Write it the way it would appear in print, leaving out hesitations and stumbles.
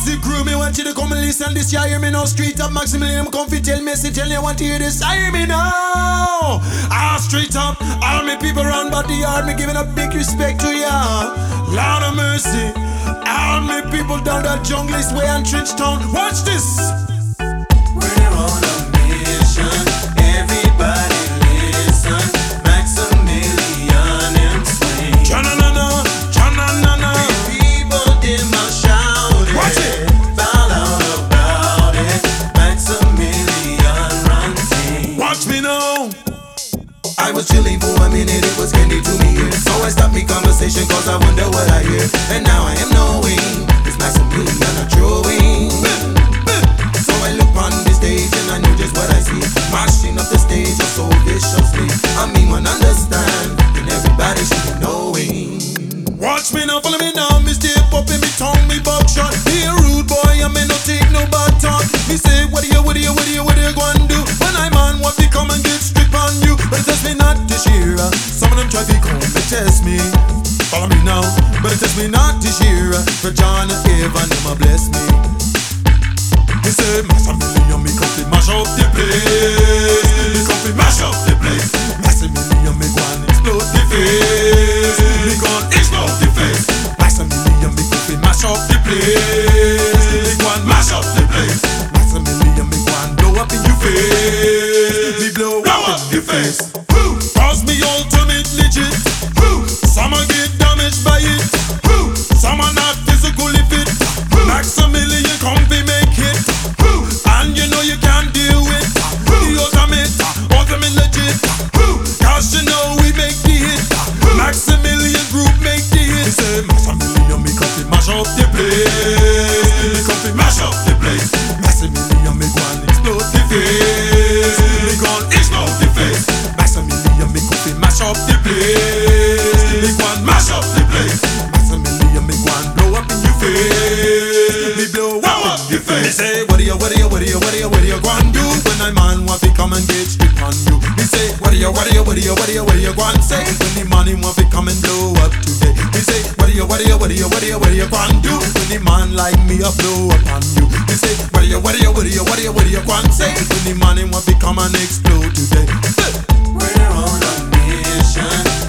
Music crew, me want you to come and listen. This year, hear me now. Street up, Maximilian, come fi tell me, say tell you want to hear this. I hear me now. Straight up, all me people round about the yard, me giving a big respect to ya. Lord of mercy, all me people down that jungle is way and Trench Town. Watch this. We're on a mission. Everybody listen. Maximilian and Swing. Cha-na-na-na, cha-na-na-na. People them a shouting. Watch it. Fall out about it. Maximilian ranting. Watch me now. I was chilling for a minute, it was candy to me here. So I stopped me conversation cause I wonder what I hear. And now I am knowing it's Maximilian a drawing. So I look on the stage and I knew just what I see. Marching up the stage so viciously. I mean one understand and everybody should be knowing. Watch me now, follow me now. Me step up in me tongue, me buckshot. Be a rude boy, I may not take no bad talk. Me say, what do you gonna do? When I'm on, what they come and get strip on you? But it test me not this year. Some of them try to come and test me. Follow me now, but it test me not this year. For John and Eva, them a bless me. Me say, Maximilian, me come to mash up the place. Me come to mash up the place. Maximilian, me go and explode the face. Me go and explode the face. Maximilian, me come to mash up the place. Me go and mash up the place. Maximilian, me go and blow up in your face. Me blow up in your face. Cause me ultimate legit. Some a get damaged by it. Some are not physically fit. Maximilian come to make it. And you know you can't deal with the ultimate legit. Cause you know we make the hit. Maximilian group make the hit. He say Maximilian me come to mash up the place. Me come to mash up the place. Maximilian me go and explode the face. Me go and explode the face. Maximilian me come to mash up the place. Me go and mash up the place. Maximilian me go and blow up in your face. Me blow up in your face. Me say what do you go and do when a man want to come and get strip on you? Me say what do you go and say when the man him want to come and blow up today? Me say what do you go and do when the man like me a blow up on you? Me say what do you go and say when the man him want to come and explode today? We're on a mission.